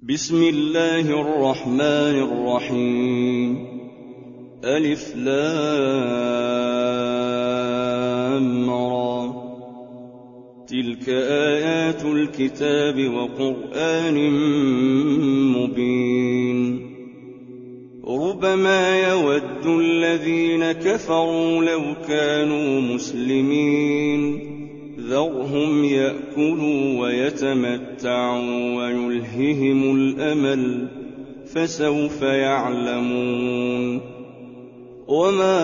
بسم الله الرحمن الرحيم. ألف لام را. تلك آيات الكتاب وقرآن مبين. ربما يود الذين كفروا لو كانوا مسلمين. ذرهم يأكلوا ويتمتعوا ويلههم الأمل فسوف يعلمون. وما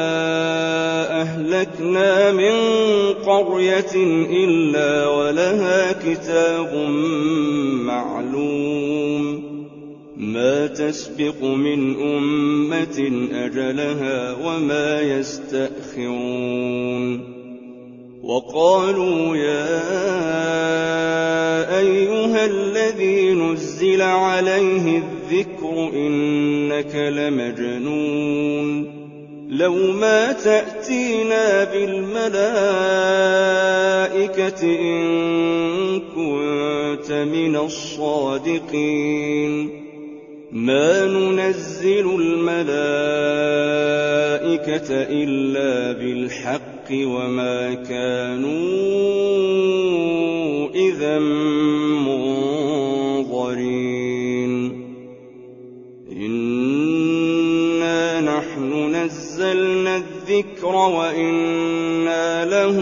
أهلكنا من قرية إلا ولها كتاب معلوم ما تسبق من أمة أجلها وما يستأخرون. وقالوا يا أيها الذي نزل عليه الذكر إنك لمجنون لو ما تأتينا بالملائكة إن كنت من الصادقين. ما ننزل الملائكة إلا بالحق وما كانوا إذا منظرين. إنا نحن نزلنا الذكر وإنا له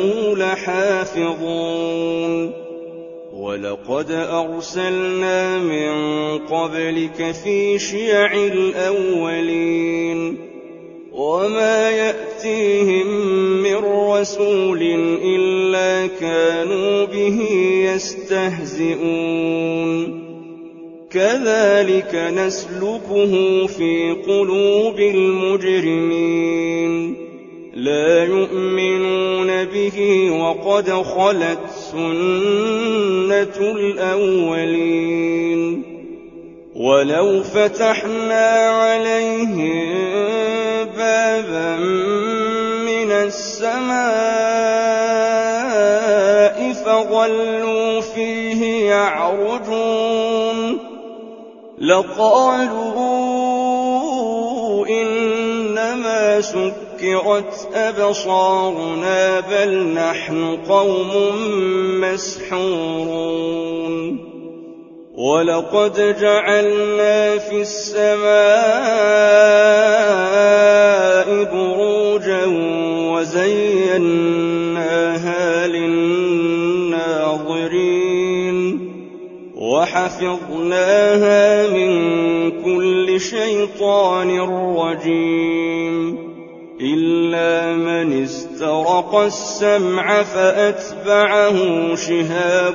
لحافظون. ولقد أرسلنا من قبلك في شيع الأولين وما يأتيهم من رسول إلا كانوا به يستهزئون. كذلك نسلكه في قلوب المجرمين. لا يؤمنون به وقد خلت سنة الأولين. ولو فتحنا عليهم بابا من السماء فظلوا فيه يعرجون لقالوا إنما سكرت أبصارنا بل نحن قوم مسحورون. ولقد جعلنا في السماء بروجا وزيناها للناظرين وحفظناها من كل شيطان رجيم إلا من استرق السمع فأتبعه شهاب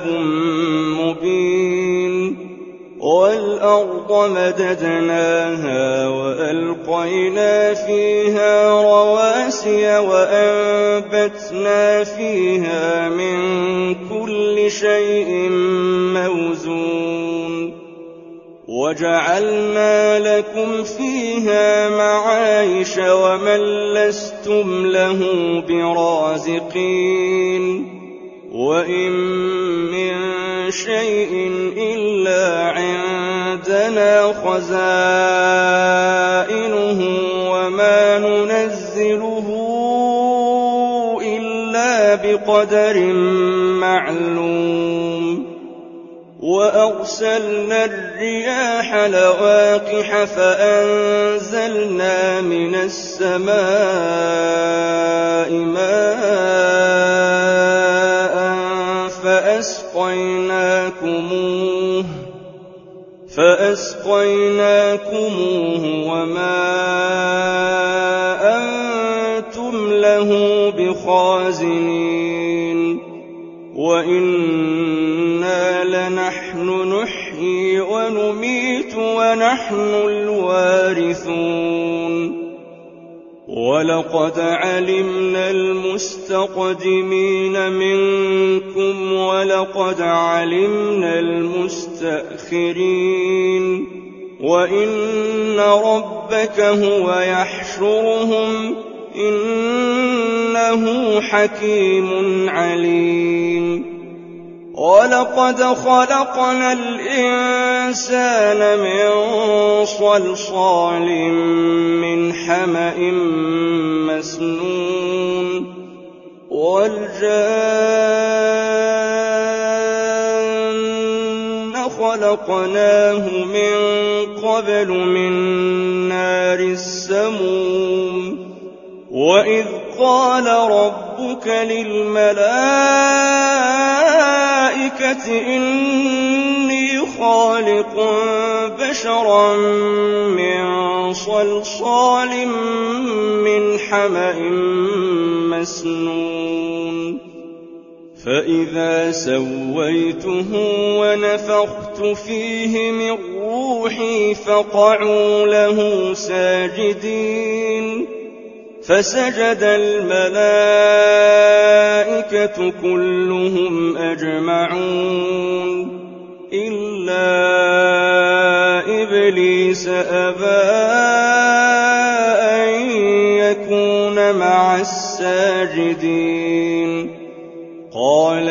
مبين. والأرض مددناها وألقينا فيها رواسي وأنبتنا فيها من كل شيء موزون. وجعلنا لكم فيها معايش ومن لستم له برازقين. وإن من شيء إلا عندنا خزائنه وما ننزله إلا بقدر معلوم. وأرسلنا الرياح لواقح فأنزلنا من السماء ماء فأسقيناكموه وما أنتم له بخازنين. وإنا لنحن نحيي ونميت ونحن الوارثون. ولقد علمنا المستقدمين منكم ولقد علمنا المستأخرين. وإن ربك هو يحشرهم إنه حكيم عليم. وَلَقَدْ خَلَقْنَا الْإِنسَانَ مِن صَلْصَالٍ مِّنْ حَمَإٍ مَّسْنُونٍ وَالْجَانَّ خَلَقْنَاهُ مِن قَبْلُ مِن نَّارِ السَّمُومِ وَإِذْ قَالَ رَبُّكَ لِلْمَلَائِكَةِ إِنِّي خَالِقٌ بَشَرًا مِّن صَلْصَالٍ مِّنْ حَمَإٍ مَّسْنُونٍ فَإِذَا سَوَّيْتُهُ وَنَفَخْتُ فِيهِ مِن رُّوحِي فَقَعُوا لَهُ سَاجِدِينَ فَسَجَدَ الْمَلَائِكَةُ كُلُّهُمْ أَجْمَعُونَ إِلَّا إِبْلِيسَ أَبَىٰ أَن يَكُونَ مَعَ السَّاجِدِينَ قَالَ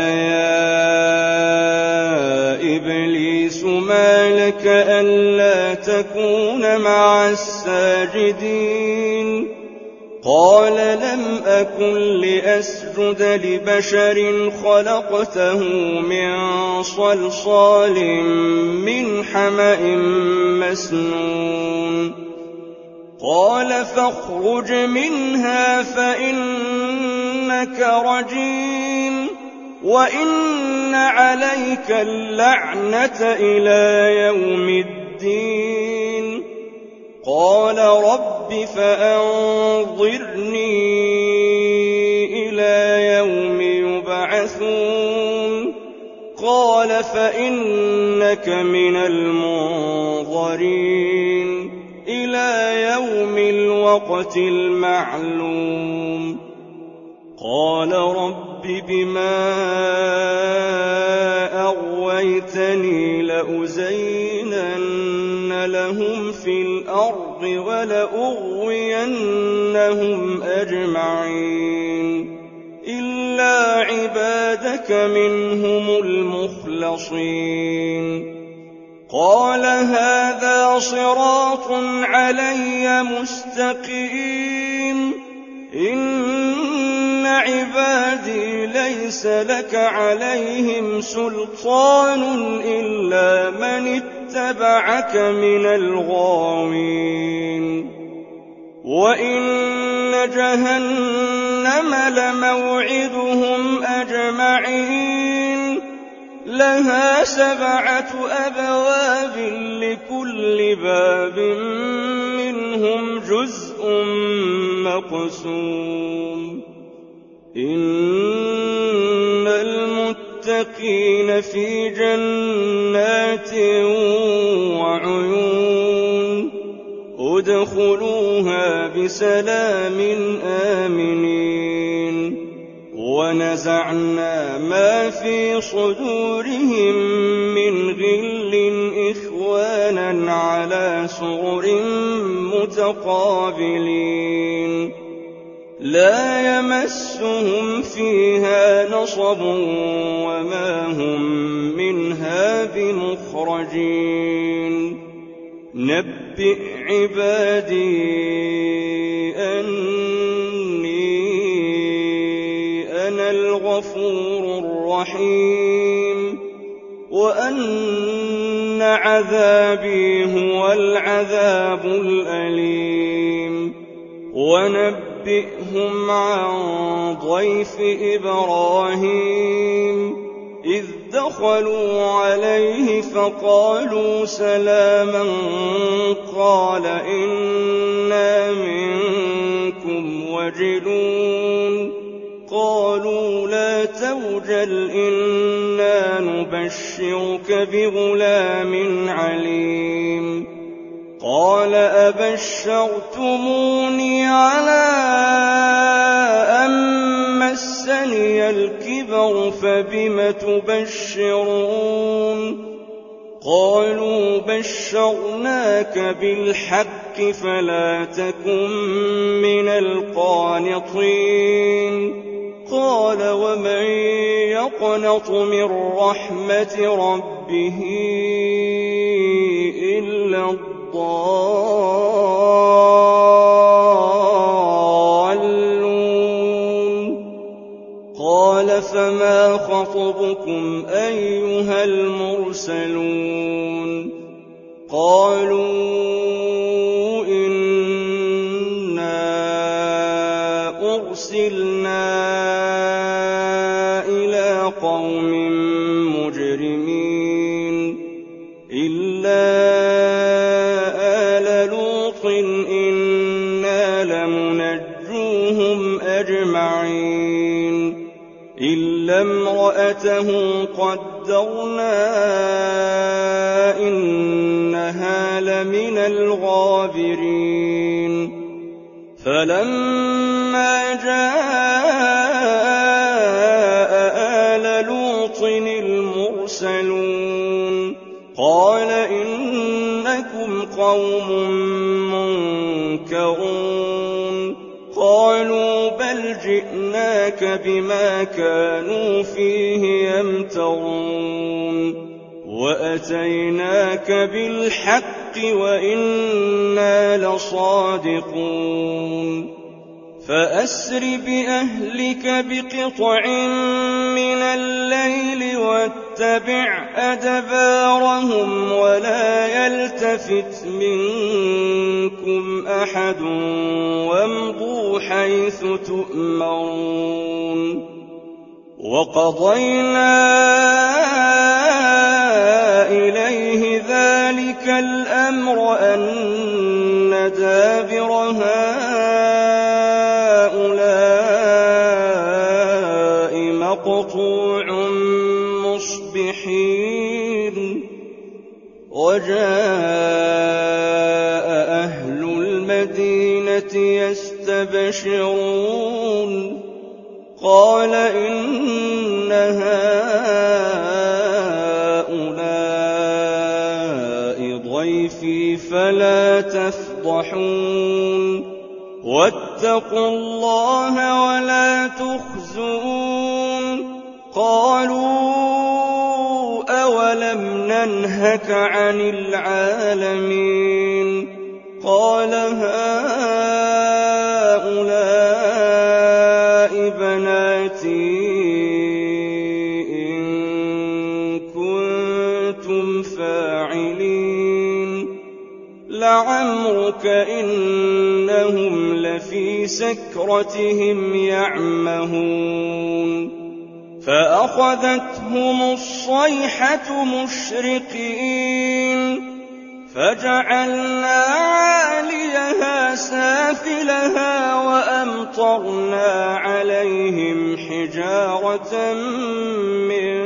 يَا إِبْلِيسُ مَا لَكَ أَلَّا تَكُونَ مَعَ السَّاجِدِينَ قَالَ لَمْ أَكُن لِّأَسْجُدَ لِبَشَرٍ خَلَقْتَهُ مِن صَلْصَالٍ مِّنْ حَمَإٍ مَّسْنُونٍ قَالَ فَاخْرُجْ مِنْهَا فَإِنَّكَ رَجِيمٌ وَإِنَّ عَلَيْكَ اللَّعْنَةَ إِلَىٰ يَوْمِ الدِّينِ قَالَ رَبِّ فَأَنظِرْنِي إِلَىٰ يَوْمِ يُبْعَثُونَ قَالَ فَإِنَّكَ مِنَ الْمُنظَرِينَ إِلَىٰ يَوْمِ الْوَقْتِ الْمَعْلُومِ قَالَ رَبِّ بِمَا أَغْوَيْتَنِي لَأُزَيِّنَنَّ لَهُمْ فِي الْأَرْضِ وَلَأُغْوِيَنَّهُمْ أَجْمَعِينَ إِلَّا عِبَادَكَ مِنْهُمُ الْمُخْلَصِينَ قَالَ هَٰذَا صِرَاطٌ عَلَيَّ مُسْتَقِيمٌ إِنَّ عِبَادِي لَيْسَ لَكَ عَلَيْهِمْ سُلْطَانٌ إِلَّا مَنِ اتَّبَعَكَ مِنَ الْغَاوِينَ وَإِنَّ جَهَنَّمَ لَمَوْعِدُهُمْ أَجْمَعِينَ لَهَا 7 أَبْوَابٍ لِّكُلِّ بَابٍ مِّنْهُمْ جُزْءٌ مَّقْسُومٌ إِنَّ الْمُتَّقِينَ فِي جَنَّاتٍ وَعُيُونٍ ادْخُلُوهَا بِسَلَامٍ آمِنِينَ وَنَزَعْنَا مَا فِي صُدُورِهِم مِّنْ غِلٍّ إِخْوَانًا عَلَىٰ سُرُرٍ مُّتَقَابِلِينَ لَا يَمَسُّهُمْ فِيهَا نَصَبٌ وَمَا هُم مِّنْهَا بِمُخْرَجِينَ نَبِّئْ عِبَادِي أَنِّي أَنَا الْغَفُورُ الرَّحِيمُ وَأَنَّ عَذَابِي هُوَ الْعَذَابُ الْأَلِيمُ وَنَبِّئْهُمْ عَن ضَيْفِ إِبْرَاهِيمَ إِذْ دَخَلُوا عَلَيْهِ فَقَالُوا سَلَامًا قَالَ إِنَّا مِنكُمْ وَجِلُونَ قَالُوا لَا تَوْجَلْ إِنَّا نُبَشِّرُكَ بِغُلَامٍ عَلِيمٍ قَالَ أَبَشَّرْتُمُونِي عَلَىٰ أَن مَّسَّنِيَ الْكِبَرُ فَبِمَ تُبَشِّرُونَ قَالُوا بَشَّرْنَاكَ بِالْحَقِّ فَلَا تَكُن مِّنَ الْقَانِطِينَ قال ومن يقنط من رحمة ربه إلا الضالون قال فما خطبكم أيها المرسلون قالوا أرسلنا إلى قوم مجرمين إلا آل لوط إنا لمنجوهم أجمعين إلا امرأته قدرنا إنها لمن الغابرين فلما جاء آل لوط المرسلون قال إنكم قوم منكرون قالوا بل جئناك بما كانوا فيه يمترون وأتيناك بالحق وإنا لصادقون فأسر بأهلك بقطع من الليل واتبع أدبارهم ولا يلتفت منكم أحد وامضوا حيث تؤمرون وقضينا إليه ذلك الأمر أن دابر هؤلاء مقطوع مصبحين وجاء أهل المدينة يستبشرون قال إن هؤلاء ضيفي فلا تفضحون واتقوا الله ولا تخزون قالوا أولم ننهك عن العالمين قال هؤلاء بناتي إن كنتم فاعلين لعمرك إنهم لفي سكرتهم يعمهون فأخذتهم الصيحة مشرقين فجعلنا عاليها سافلها وأمطرنا عليهم حجارة من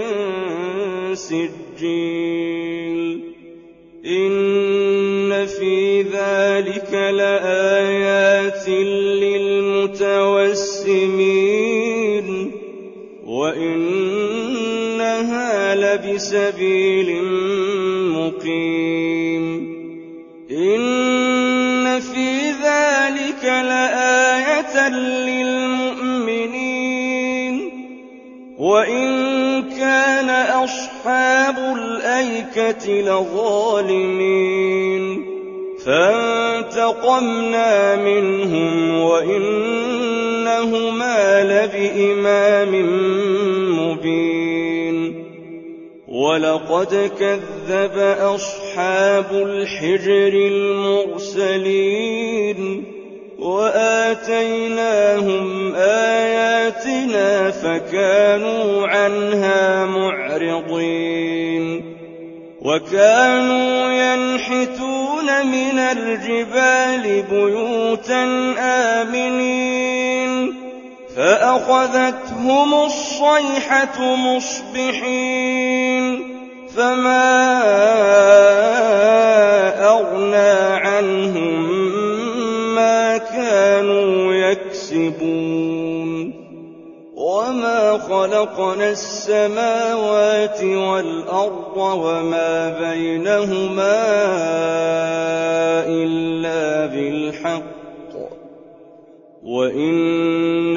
سجيل إن في ذلك لآيات للمتوسمين وإنها لبسبيل مقيم إن في ذلك لآية للمؤمنين وإن كان أصحاب الأيكة لظالمين فانتقمنا منهم وإنهما لبإمام مبين ولقد كذب أصحاب الحجر المرسلين وآتيناهم آياتنا فكانوا عنها معرضين وكانوا ينحتون من الجبال بيوتا آمنين فأخذتهم الصيحة مصبحين فما أغنى عنهم ما كانوا يكسبون وما خلقنا السماوات والأرض وما بينهما إلا بالحق وَإِنَّ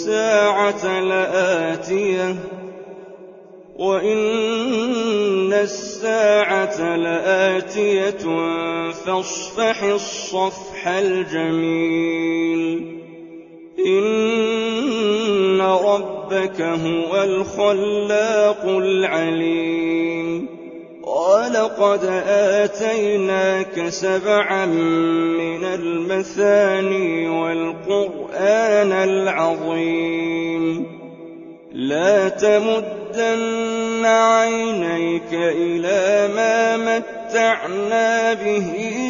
السَّاعَةَ لَآتِيَةٌ فَاصْفَحِ الصَّفْحَ الْجَمِيلَ إِنَّ رَبَّكَ هُوَ الْخَلَّاقُ الْعَلِيمُ وَلَقَدْ آتَيْنَاكَ 7 مِنَ الْمَثَانِي وَالْقُرْآنَ الْعَظِيمَ لَا تَمُدَّنَّ عَيْنَيْكَ إِلَىٰ مَا مَتَّعْنَا بِهِ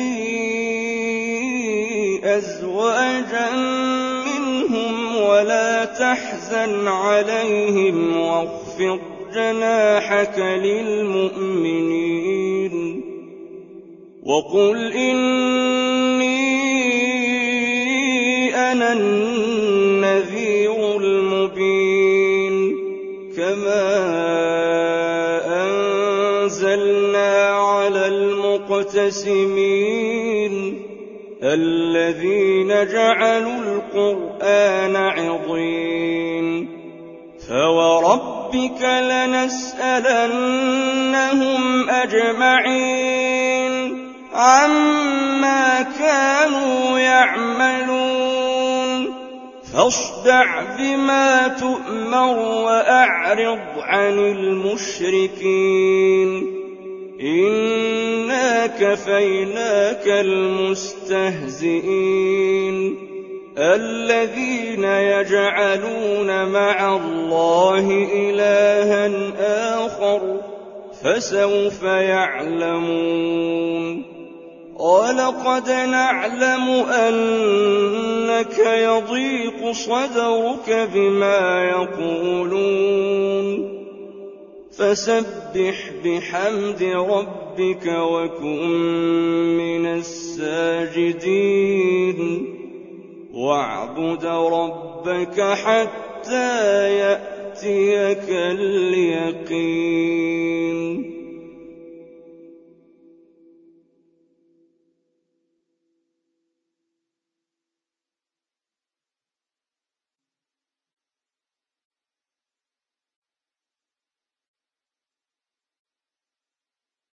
أَزْوَاجًا مِّنْهُمْ وَلَا تَحْزَنْ عَلَيْهِمْ وَاخْفِضْ جَنَاحَكَ لِلْمُؤْمِنِينَ وَقُلْ إِنِّي أَنَا النَّذِيرُ الْمُبِينُ كَمَا أَنزَلْنَا عَلَى الْمُقْتَسِمِينَ الَّذِينَ جَعَلُوا الْقُرْآنَ عِضِينَ فَوَرَبِّكَ لَنَسْأَلَنَّهُمْ أَجْمَعِينَ عَمَّا كَانُوا يَعْمَلُونَ فَاصْدَعْ بِمَا تُؤْمَرُ وَأَعْرِضْ عَنِ الْمُشْرِكِينَ إِنَّا كَفَيْنَاكَ الْمُسْتَهْزِئِينَ الَّذِينَ يَجْعَلُونَ مَعَ اللَّهِ إِلَٰهًا آخَرَ فَسَوْفَ يَعْلَمُونَ وَلَقَدْ نَعْلَمُ أَنَّكَ يَضِيقُ صَدْرُكَ بِمَا يَقُولُونَ فَسَبِّحْ بِحَمْدِ رَبِّكَ وَكُن مِّنَ السَّاجِدِينَ وَاعْبُدْ رَبَّكَ حَتَّىٰ يَأْتِيَكَ الْيَقِينُ